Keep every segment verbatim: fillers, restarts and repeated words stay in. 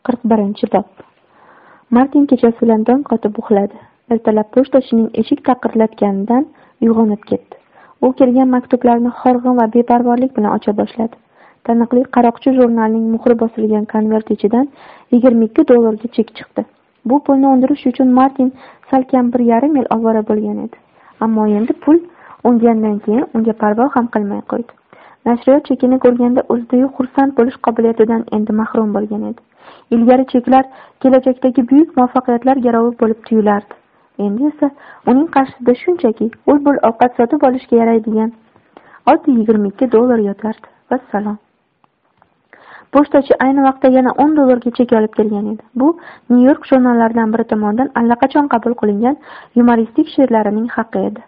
qirq birinchi bob. Martin kechasi bilan dong qotib uxladi. Ertalab pochtachining eshik taqirlatganidan uyg'onib ketdi. U kelgan maktublarni horg'in va beparvorlik bilan ocha boshladi. Taniqli qaroqchi jurnalining muhri bosilgan konvert ichidan yigirma ikki dollarga chek chiqdi. Bu pulni undirish uchun Martin salkam bir yarim yil ovora bo'lgan edi. Ammo endi pul ungandan keyin unga parvo ham qilmay qo'ydi. Nashriyot chekini ko'rganda o'zidayu xursand bo'lish qobiliyatidan endi mahrum bo'lgan edi. Ilgari cheklar kelajakdagi buyuk muvaffaqiyatlar garovi bo'lib tuyulardi. Endi esa uning qarshisida shunchaki ul-bul ovqat sotib olishga yaraydigan oddiy yigirma ikki dollar yotardi. Vassalom. Pochtachi ayni vaqtda yana o'n dollarga chek olib kelgan edi. Bu Nyu-York jurnallaridan biri tomonidan allaqachon qabul qilingan yumoristik she'rlarining haqqi edi.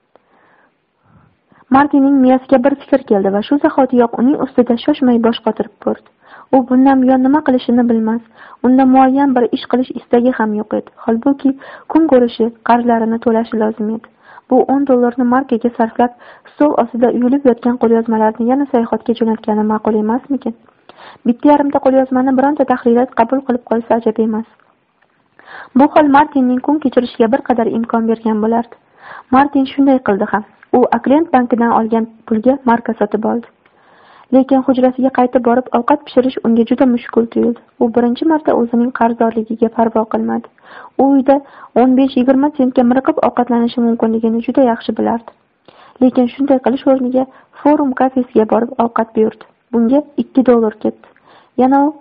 Martinning miyasiga bir fikr keldi va shu zahotiyoq uning ustida shoshmay bosh qotirib ko'rdi. U bundan buyon nima qilishini bilmas, unda muayyan bir ish qilish istagi ham yo'q edi. Holbuki kun ko'rishi, qarzlarini to'lashi lozim edi. Bu o'n dollarni markaga sarflab, stol ostida uyilib yotgan qo'lyozmalarni yana sayohatga jo'natgani ma'qul emasmikin? Bitta yarimta qo'lyozmani bironta tahririyat qabul qilib qolsa ajab emas. Bu hol Martinning kun kechirishiga bir qadar imkon bergan bo'lardi. Martin shunday qildi ham. U Oklend bankidan olgan pulga marka sotib oldi. Lekin hujrasiga qaytib borib ovqat pishirish unga juda mushkul tuyuldi. U birinchi marta o'zining qarzdorligiga parvo qilmadi. U uyda o'n besh yigirma sentga miriqib ovqatlanishi mumkinligini juda yaxshi bilardi. Lekin shunday qilish o'rniga Forum kafesiga borib ovqat buyurdi. Bunga ikki dollar ketdi. Yana u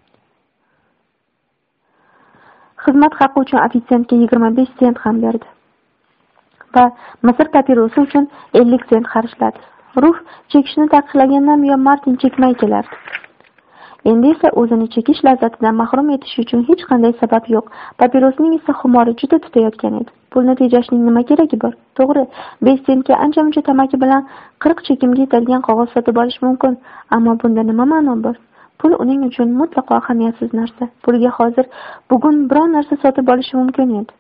xizmat haqqi uchun ofitsiantga yigirma besh sent ham berdi. Va misr papirosi uchun ellik sent xarjladi. Ruf chekishni taqiqlagandan buyon Martin chekmay kelardi. Endi esa o'zini chekish lazzatidan mahrum etish uchun hech qanday sabab yo'q. Papirosning esa xumori juda tutayotgan edi. Pulni tejashning nima keragi bor? To'g'ri, besh sentga ancha-muncha tamaki bilan qirq chekimga yetadigan qog'oz sotib olish mumkin, ammo bunda nima ma'no bor? Pul uning uchun mutlaqo ahamiyatsiz narsa. Pulga hozir bugun biron narsa sotib olish mumkin edi.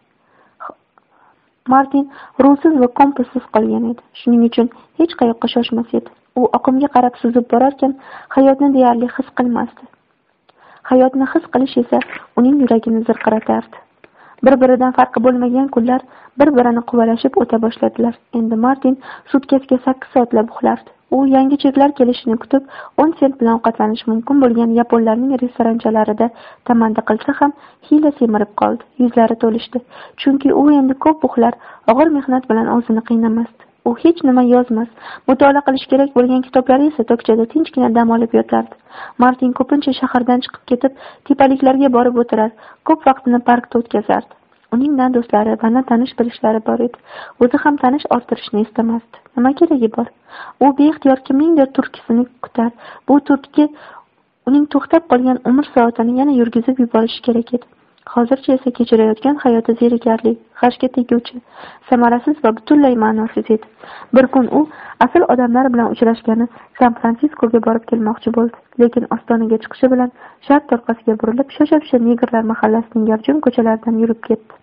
Martin ruhsiz va kompassiz qolgan edi. Shuning uchun hech qayoqqa shoshmas edi. U oqimga qarab suzib borarkan, hayotni deyarli his qilmasdi. Hayotni his qilish esa uning yuragini zirqiratardi. Bir-biridan farqi bo'lmagan kunlar bir-birini quvalashib o'ta boshladilar. Endi Martin sutkasiga sakkiz soatlab uxlardi. U yangi cheklar kelishini kutib, o'n sent bilan ovqatlanish mumkin bo'lgan yaponlarning restoranchalarida tamanda qilsa ham hiyla semirib qoldi. Yuzlari to'lishdi. Chunki u endi ko'p uxlar, og'ir mehnat bilan o'zini qiynamasdi. U hech nima yozmas, mutolaa qilish kerak bo'lgan kitoblari esa tokchada tinchgina dam olib yotardi. Martin ko'pincha shahardan chiqib ketib, tepaliklarga borib o'tirar, ko'p vaqtini parkda o'tkazardi. Uning na do'stlari va na tanish bilishlari bor edi. O'zi ham tanish orttirishni istamasdi. Nima keragi bor? U beixtiyor kimningdir turkisini kutar. Bu turtki uning to'xtab qolgan umr soatini yana yurgizib yuborishi kerak edi. Hozircha esa kechirayotgan hayoti zerikarli, g'ashga teguvchi, samarasiz va butunlay ma'nosiz edi. Bir kun u asl odamlar bilan uchrashgani San-Fransiskoga borib kelmoqchi bo'ldi. Lekin ostonaga chiqishi bilan shart orqasiga burilib, shosha-pisha negrlar mahallasining gavjum ko'chalaridan yurib ketdi.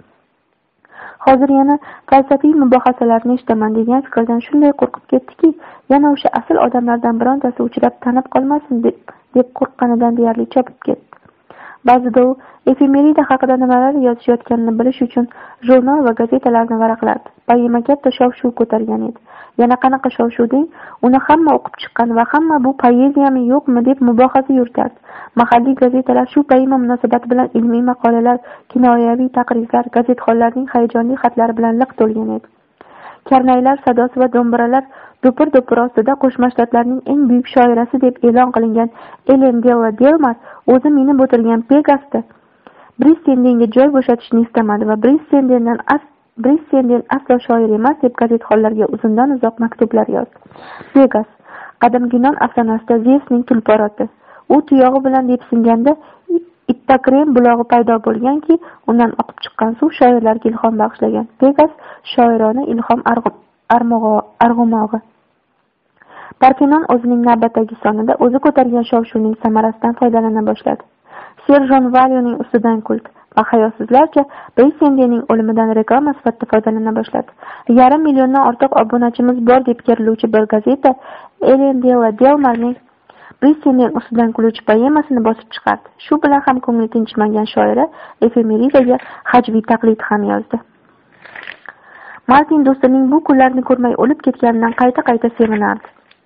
Hozir yana falsafiy mubohasalarni eshitaman degan fikrdan shunday qo'rqib ketdiki, yana o'sha asl odamlardan birontasi uchrab tanib qolmasin deb, deb qo'rqqanidan deyarli chopib ketdi. Ba'zida u efemerida haqida nimalar yozishayotganini bilish uchun jurnal va gazetalarni varaqlardi. Bayima katta shov-shuv ko'targan edi. Yana qanaqa shov-shuv deng, uni hamma o'qib chiqqan va hamma bu poeziyami yo'qmi deb mubohaza yuritardi. Mahalliy gazetalar shu bayima munosabati bilan ilmiy maqolalar, kinoyaviy taqrizlar, gazetxonlarning hayajonli xatlari bilan liq to'lgan edi. Karnaylar sadosi va do'mbiralar do'pir-do'pir ostida Qo'shma Shtatlarning eng buyuk shoirasi deb e'lon qilingan Ellen Della Delmar o'zi minib o'tirgan Pegasda Brissendinga joy bo'shatishni istamadi va Brissendendan as Brissenden aslo shoir emas deb gazetxonlarga uzundan uzoq maktublar yozdi. Pegas qadimgi Yunon afsonasida Zeusning tulporoti. U tuyog'i bilan depsinganda Ittakrem bulog'i paydo bo'lganki, undan oqib chiqqan suv shoirlarga ilhom bag'ishlagan. Pegas shoirona ilhom arg'umog'i. Partenon o'zining navbatdagi sonida o'zi ko'targan shov-shuvning samarasidan foydalana boshladi. Serjon Valyoning ustidan kuldi va hayosizlarcha Brissendenning o'limidan reklama sifatida foydalana boshladi. Yarim milliondan ortiq obunachimiz bor deb keriluvchi bir gazeta Ellen Della Delmarning Brissenden ustidan kuluvchi poemasini bosib chiqardi. Shu bilan ham ko'ngli tinchimagan shoira efemeridaga hajviy taqlid ham yozdi. Martin do'stining bu kunlarni ko'rmay o'lib ketganidan qayta-qayta sevinardi.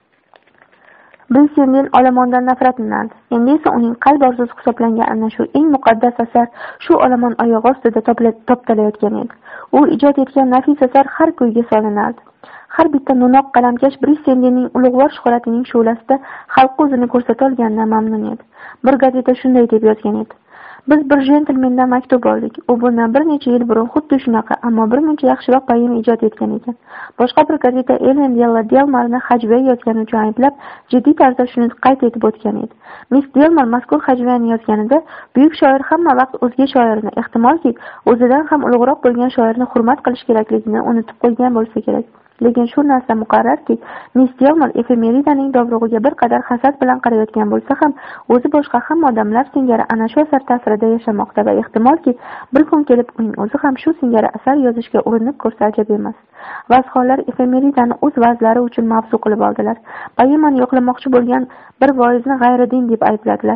Brissenden olomondan nafratlanardi. Endi esa uning qalb orzusi hisoblangan ana shu eng muqaddas asar shu olomon oyog'i ostida toptalayotgan edi. U ijod etgan nafis asar har kuyga solinardi. Har bitta no'noq qalamkash Brissendenning ulug'vor shuhratining shu'lasida xalqqa o'zini ko'rsata olganidan mamnun edi. Bir gazeta shunday deb yozgan edi: Biz bir jentlmendan maktub oldik. U bundan bir necha yil burun xuddi shunaqa, ammo bir muncha yaxshiroq poema ijod etgan ekan. Boshqa bir gazeta Ellen Della Delmarni hajviy yozgani uchun ayblab, jiddiy tarzda shuni qayd etib o'tgan edi. Miss Delmar mazkur hajviyni yozganida buyuk shoir hamma vaqt o'zga shoirni, ehtimolki o'zidan ham ulug'roq bo'lgan shoirni hurmat qilish kerakligini unutib qo'ygan bo'lsa kerak. Lekin shu narsa muqarrarki, Miss Delmar efemeridaning dovrug'iga bir qadar hasad bilan qarayotgan bo'lsa ham, o'zi boshqa hamma odamlar singari ana shu asar ta'sirida yashamoqda va ehtimolki bir kun kelib uning o'zi ham shu singari asar yozishga urinib ko'rsa ajab emas. Vazxonlar efemeridani o'z vazlari uchun mavzu qilib oldilar. Poemani yo'qlamoqchi bo'lgan bir voizni g'ayridin deb aybladilar.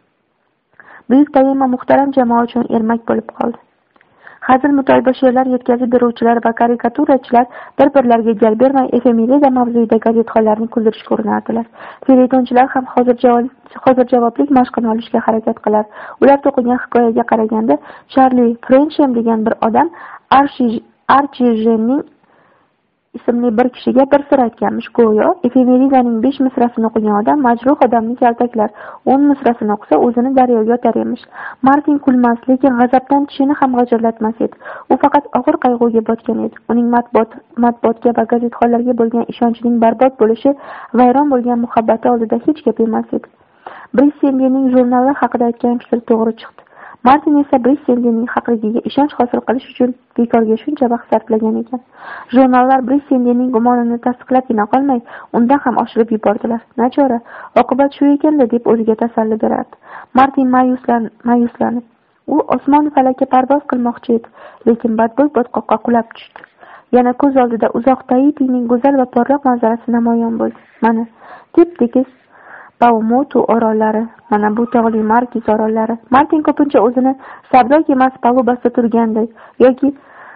Buyuk poema muhtaram jamoa uchun ermak bo'lib qoldi. Hazil mutoyiba she'rlar yetkazib beruvchilar va karikaturachilar bir-birlariga gal bermay efemerida mavzuida gazetxonlarni kuldirishga urinardilar. Felyetonchilar ham hozir hozir javoblik mashqini olishga harakat qilar. Ular to'qigan hikoyaga qaraganda Charlie Frensham degan bir odam Archijenning ismli bir kishiga bir sir aytganmish. Go'yo efemeridaning besh misrasini o'qigan odam majruh odamni kaltaklar, o'n misrasini o'qisa o'zini daryoga yotar emish. Martin kulmas, lekin g'azabdan tishini ham g'ijirlatmas edi. U faqat og'ir qayg'uga botgan edi. Uning matbuot matbuotga va gazetxonlarga bo'lgan ishonchining barbod bo'lishi, vayron bo'lgan muhabbati oldida hech gap emas edi. Brissendenning jurnallar haqida aytgan fikri to'g'ri chiqdi. Martin esa Brissendenning haqligiga ishonch hosil qilish uchun bekorga shuncha vaqt sarflagan ekan. Jurnallar Brissendenning gumonini tasdiqlabgina qolmay, undan ham oshirib yubordilar. Nachora, oqibat shu ekanda deb o'ziga tasalli berardi. Martin ma'yuslanib, u osmon falakka parvoz qilmoqchi edi, lekin badbo'y botqoqqa qulab tushdi. Yana ko'z oldida uzoq Tahitining go'zal va porloq manzarasi namoyon bo'ldi. Mana, tep-tekis Paumotu orollari, mana bu tog'li Markiz orollari. Martin ko'pincha o'zini savdo kemasi palubasida turganday yoki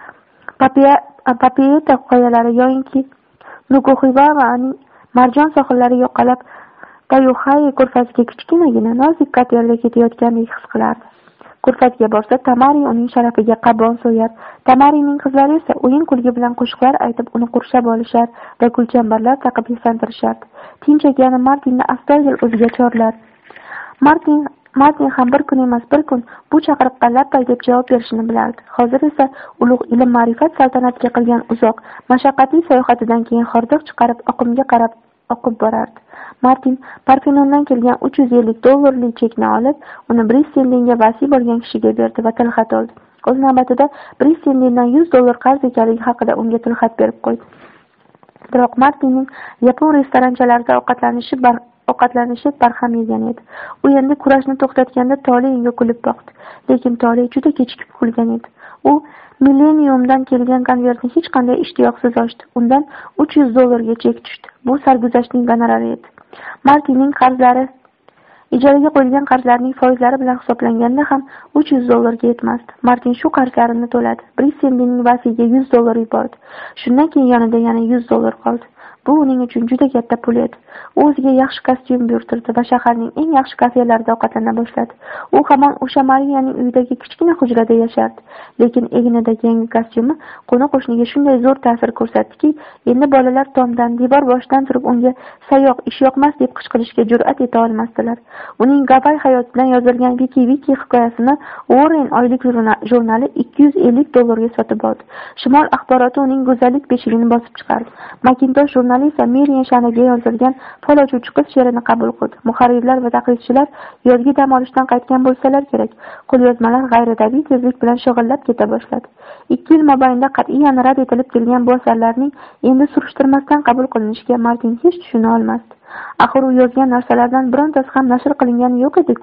Papieta qoyalari yoki Nukuxivavaning marjon sohillari yoqalab Tayuxai ko'rfaziga kichkinagina nozik katerda ketayotgandek his qilardi. Ko'rfazga borsa, Tamari uning sharafiga qabon so'yar. Tamarining qizlari esa o'yin-kulgi bilan qo'shiqlar aytib uni qurshab olishar va gulchambarlar taqib yasantirishardi. Tinch ekani Martinni astoydil o'ziga chorlar. Martin Martin ham bir kun emas bir kun bu chaqiriqqa labbay deb javob berishini bilardi. Hozir esa ulug' ilm ma'rifat saltanatga qilgan uzoq, mashaqqatli sayohatidan keyin hordiq chiqarib oqimga qarab oqib borardi. Martin Parfenondan kelgan uch yuz ellik dollarlik chekni olib, uni Brissendenga vasiy bo'lgan kishiga berdi va tilxat oldi. O'z navbatida Brissendendan yuz dollar qarz ekanligi haqida unga tilxat berib qo'ydi. Biroq Martinning yapon restoranchalarida ovqatlanishi bar ovqatlanishi barham yegan edi. U endi kurashni to'xtatganda Tole unga kulib boqdi, lekin Tole juda kechikib kulgan edi. U Millenniumdan kelgan konvertni hech qanday ishtiyoqsiz ochdi. Undan uch yuz dollarga chek tushdi. Bu sarguzashtning gonorari edi. Martinning qarzlari ijaraga qo'yilgan qarzlarning foizlari bilan hisoblanganda ham uch yuz dollarga yetmasdi. Martin shu qarzlarini to'ladi. Brissendenning vasiga yuz dollar yubordi. Shundan keyin yonida yana yuz dollar qoldi. Bu uning uchun juda katta pul edi. U o'ziga yaxshi kostyum buyurtirdi va shaharning eng yaxshi kafelarida ovqatlana boshladi. U hamon o'sha Mariyaning uyidagi kichkina hujrada yashardi, lekin egnidagi yangi kostyumi qo'ni-qo'shniga shunday zo'r ta'sir ko'rsatdiki, endi bolalar tomdan, devor boshidan turib unga "Sayoq, ish yoqmas" deb qichqirishga jur'at eta olmasdilar. Uning Gavay hayotidan yozilgan Wiki Wiki hikoyasini Warren oylik jurnali ikki yuz ellik dollarga sotib oldi. Shimol axboroti uning go'zallik beshigini bosib chiqardi. Macintosh esa Merian sha'niga yozilgan Fol ochuvchi qiz she'rini qabul qildi. Muharrirlar va taqlidchilar yozgi dam olishdan qaytgan bo'lsalar kerak. Qo'lyozmalar g'ayritabiiy tezlik bilan shog'illab keta boshladi. ikki yil mobaynida qat'iyan rad etilib kelgan bu asarlarning endi surishtirmasdan qabul qilinishiga Martin hech tushuna olmasdi. Axir u yozgan narsalardan birontasi ham nashr qilingani yo'q edi-ku.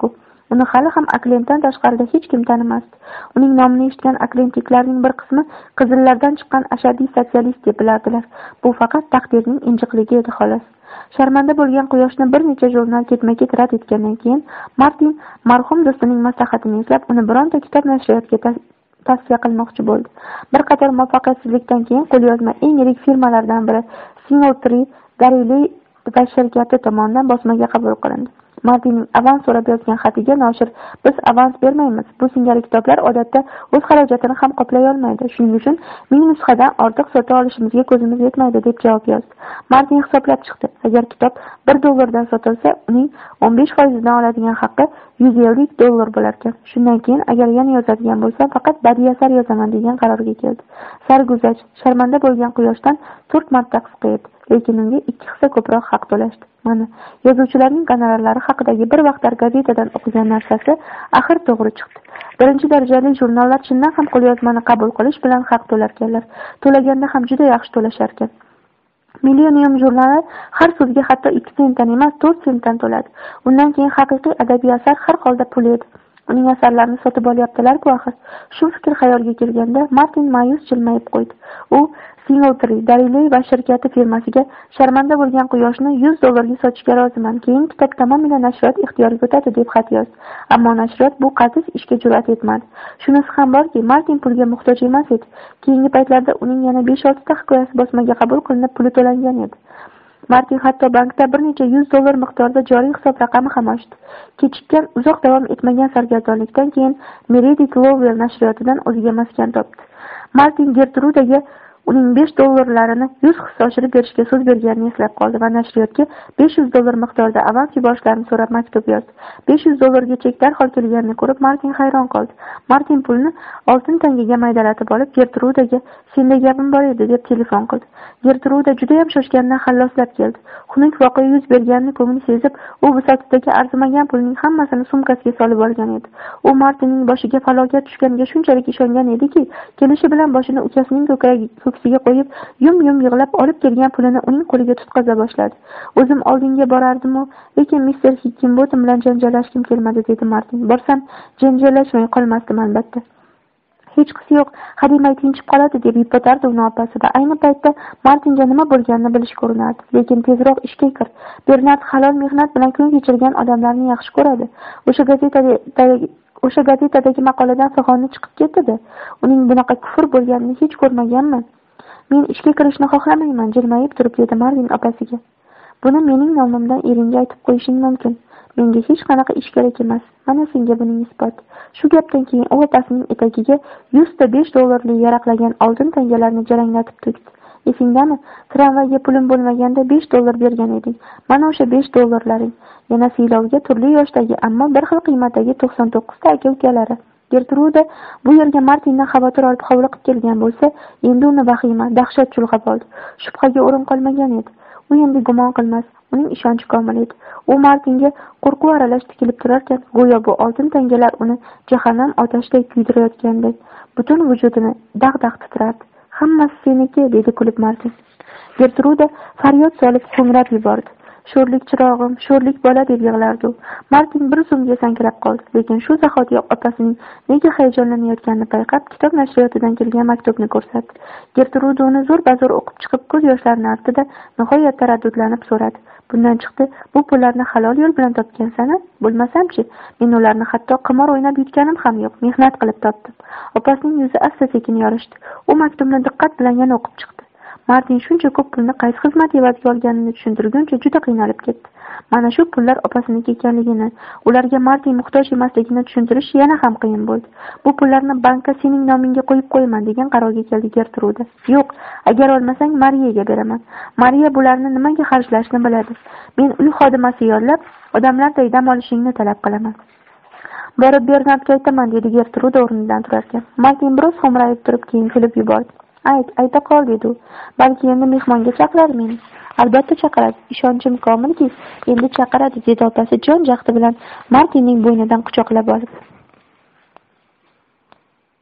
Uni hali ham Aklentdan tashqarida hech kim tanimasdi. Uning nomini eshitgan aklentliklarning bir qismi qizillardan chiqqan ashaddiy sotsialist deb bilardilar. Bu faqat taqdirning injiqligi edi xolos. Sharmanda bo'lgan Quyoshni bir necha jurnal ketma-ket rad etgandan keyin Martin marhum do'stining maslahatini eslab, uni bironta kitob nashriyotga tavsiya qilmoqchi bo'ldi. Bir qator muvaffaqiyatsizlikdan keyin qo'lyozma eng yirik firmalardan biri Singletree Dareley va shirkati tomonidan bosmaga qabul qilindi. Martinning avans so'rab yozgan xatiga noshir: "Biz avans bermaymiz. Bu singari kitoblar odatda o'z xarajatini ham qoplay olmaydi. Shuning uchun ming nusxadan ortiq sota olishimizga ko'zimiz yetmaydi", deb javob yozdi. Martin hisoblab chiqdi. Agar kitob bir dollardan sotilsa, uning o'n besh foizidan oladigan haqqi yuz ellik dollar bo'lar ekan. Shundan keyin agar yana yozadigan bo'lsa, faqat badiiy asar yozaman degan qarorga keldi. Sarguzasht, sharmanda bo'lgan Quyoshdan to'rt marta qisqa edi, lekin unga ikki hissa ko'proq haq to'lashdi. Mana, yozuvchilarning gonorarlari haqidagi bir vaqtlar gazetadan o'qigan narsasi axir to'g'ri chiqdi. Birinchi darajali jurnallar chindan ham qo'lyozmani qabul qilish bilan haq to'larkanlar. To'laganda ham juda yaxshi to'lashar ekan. Millennium jurnali har so'zga hatto ikki sentdan emas, to'rt sentdan to'ladi. Undan keyin haqiqiy adabiy asar har holda pul edi. Uning asarlarini sotib olyaptilar-ku axir. Shu fikr xayolga kelganda Martin ma'yus jilmayib qo'ydi. U Singletree Dareley va shirkati firmasiga sharmanda bo'lgan Quyoshni yuz dollarga sotishga roziman. Keyin kitob tamomila nashriyot ixtiyoriga o'tadi deb xat yozdi. Ammo nashriyot bu qatis ishga jur'at etmadi. Shunisi ham borki, Martin pulga muhtoj emas edi. Keyingi paytlarda uning yana besh olti ta hikoyasi bosmaga qabul qilinib, puli to'langan edi. Martin hatto bankda bir necha yuz dollar miqdorida joriy hisob raqami ham ochdi. Kechikkan, uzoq davom etmagan sargardonlikdan keyin Meredith Lowell nashriyotidan o'ziga maskan topdi. Martin Gertrudaga uning besh dollarlarini yuz hissa oshirib berishga so'z berganini eslab qoldi va nashriyotga besh yuz dollar miqdorida avans yuborishlarini so'rab maktub yozdi. besh yuz dollarga chek darhol kelganini ko'rib Martin hayron qoldi. Martin pulni oltin tangaga maydalatib olib, Gertrudaga "Senda gapim bor edi" deb telefon qildi. Gertruda juda ham shoshgandan xalloslab keldi. Xunuk voqea yuz berganini ko'ngli sezib, u bisotidagi arzimagan pulning hammasini sumkasiga solib olgan edi. U Martinning boshiga falokat tushganiga shunchalik ishongan ediki, kelishi bilan boshini ukasining ko'ksiga qo'yib, yum-yum yig'lab olib kelgan pulini uning qo'liga tutqaza boshladi. "O'zim oldinga borardim-u, lekin mister Higginbotham bilan janjallashkim kelmadi", dedi Martin. "Borsam janjallashmay qolmasdim albatta. Hech qisi yo'q, hademay tinchib qoladi", deb yupatardi uni opasi va ayni paytda Martinga nima bo'lganini bilishga urinardi. "Lekin tezroq ishga kir. Bernard halol mehnat bilan kun kechirgan odamlarni yaxshi ko'radi. O'sha gazetadagi o'sha gazetadagi maqoladan fig'oni chiqib ketdi-da. Uning bunaqa kufr bo'lganini hech ko'rmaganman. Men ishga kirishni xohlamayman", jilmayib turib dedi Martin opasiga. "Buni mening nomimdan eringga aytib qo'yishing mumkin. Menga hech qanaqa ish kerak emas. Mana senga buning isboti." Shu gapdan keyin u opasining etagiga yuz ta besh dollarli yaraqlagan oltin tangalarni jaranglatib to'kdi. "Esingdami? Tramvayga pulim bo'lmaganda besh dollar bergan eding. Mana o'sha besh dollarlaring. Yana siylovga turli yoshdagi, ammo bir xil qiymatdagi to'qson to'qqiz ta aka-ukalari." Gertruda bu yerga Martindan xavotir olib hovliqib kelgan bo'lsa, endi uni vahima, dahshat chulg'ab oldi. Shubhaga o'rin qolmagan edi. U endi gumon qilmas, uning ishonchi komil edi. U Martinga qo'rquv aralash tikilib turarkan, go'yo bu oltin tangalar uni jahannam otashiday kuydirayotgandek butun vujudini dag'dagʼ titrardi. "Hammasi seniki", dedi kulib Martin. Gertruda faryod solib ho'ngrab yubordi. "Sho'rlik chirog'im, sho'rlik bola", deb yig'lardi u. Martin bir zumga sankirab qoldi, lekin shu zahotiyoq opasining nega hayajonlanayotganini payqab, kitob nashriyotidan kelgan maktubni ko'rsatdi. Gertruda uni zo'r-bazo'r o'qib chiqib, ko'z yoshlarini artdi-da, nihoyat taraddudlanib so'radi. "Bundan chiqdi, bu pullarni halol yo'l bilan topgansan-a? Bo'lmasam-chi, men ularni hatto qimor o'ynab yutganim ham yo'q, mehnat qilib topdim." Opasining yuzi asta-sekin yorishdi. U maktubni diqqat bilan yana o'qib chiqdi. Martin shuncha ko'p pulni qaysi xizmat evaziga olganini tushuntirguncha juda qiynalib ketdi. Mana shu pullar opasiniki ekanligini, ularga Martin muhtoj emasligini tushuntirish yana ham qiyin bo'ldi. "Bu pullarni bankka sening nomingga qo'yib qo'yaman", degan qarorga keldi Gertruda. "Yo'q, agar olmasang Mariyaga beraman. Mariya bularni nimaga xarjlashni biladi. Men uy xodimasi yollab, odamlarday dam olishingni talab qilaman." "Borib Bernardga aytaman", dedi Gertruda o'rnidan turarkan. Martin biroz xo'mrayib turib, keyin kulib yubordi. "Ayt, ayta qol", dedi u. "Balki endi mehmonga chaqirar meni." "Albatta chaqiradi. Ishonchim komilki, endi chaqiradi", dedi opasi jon jahdi bilan Martinning bo'ynidan quchoqlab olib.